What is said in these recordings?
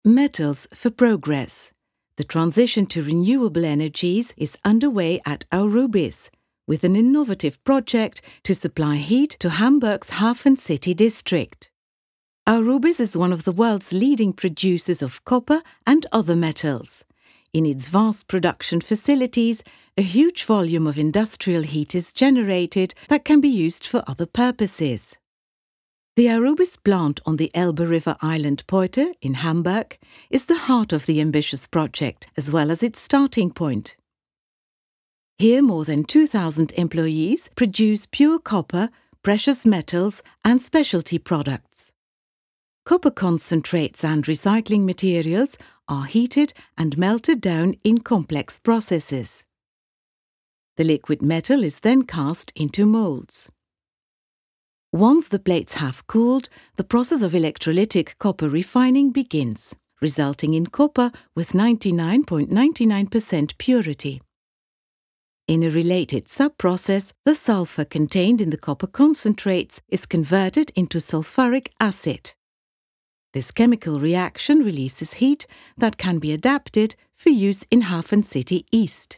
Metals for Progress. The transition to renewable energies is underway at Aurubis, with an innovative project to supply heat to Hamburg's Hafen City district. Aurubis is one of the world's leading producers of copper and other metals. In its vast production facilities, a huge volume of industrial heat is generated that can be used for other purposes. The Aurubis plant on the Elbe River island Pointe in Hamburg is the heart of the ambitious project, as well as its starting point. Here, more than 2,000 employees produce pure copper, precious metals and specialty products. Copper concentrates and recycling materials are heated and melted down in complex processes. The liquid metal is then cast into molds. Once the plates have cooled, the process of electrolytic copper refining begins, resulting in copper with 99.99% purity. In a related sub-process, the sulfur contained in the copper concentrates is converted into sulfuric acid. This chemical reaction releases heat that can be adapted for use in Hafen City East.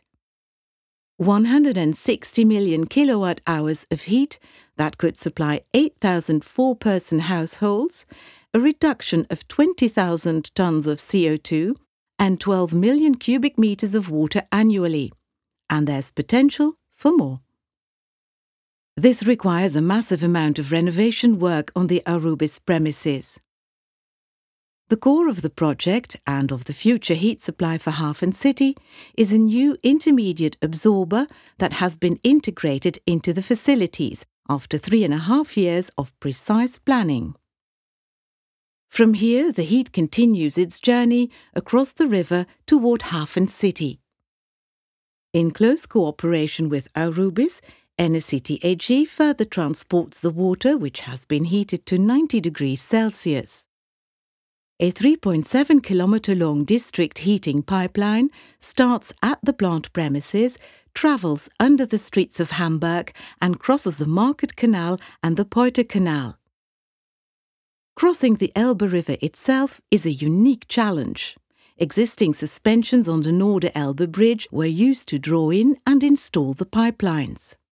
160 million kilowatt-hours of heat that could supply 8,000 four-person households, a reduction of 20,000 tons of CO2 and 12 million cubic meters of water annually. And there's potential for more. This requires a massive amount of renovation work on the Aurubis premises. The core of the project and of the future heat supply for Hafen City is a new intermediate absorber that has been integrated into the facilities after 3.5 years of precise planning. From here, the heat continues its journey across the river toward Hafen City. In close cooperation with Aurubis, Enercity AG further transports the water, which has been heated to 90 degrees Celsius. A 3.7-kilometer-long district heating pipeline starts at the plant premises, travels under the streets of Hamburg and crosses the Market Canal and the Pointe Canal. Crossing the Elbe River itself is a unique challenge. Existing suspensions on the Norde Elbe Bridge were used to draw in and install the pipelines.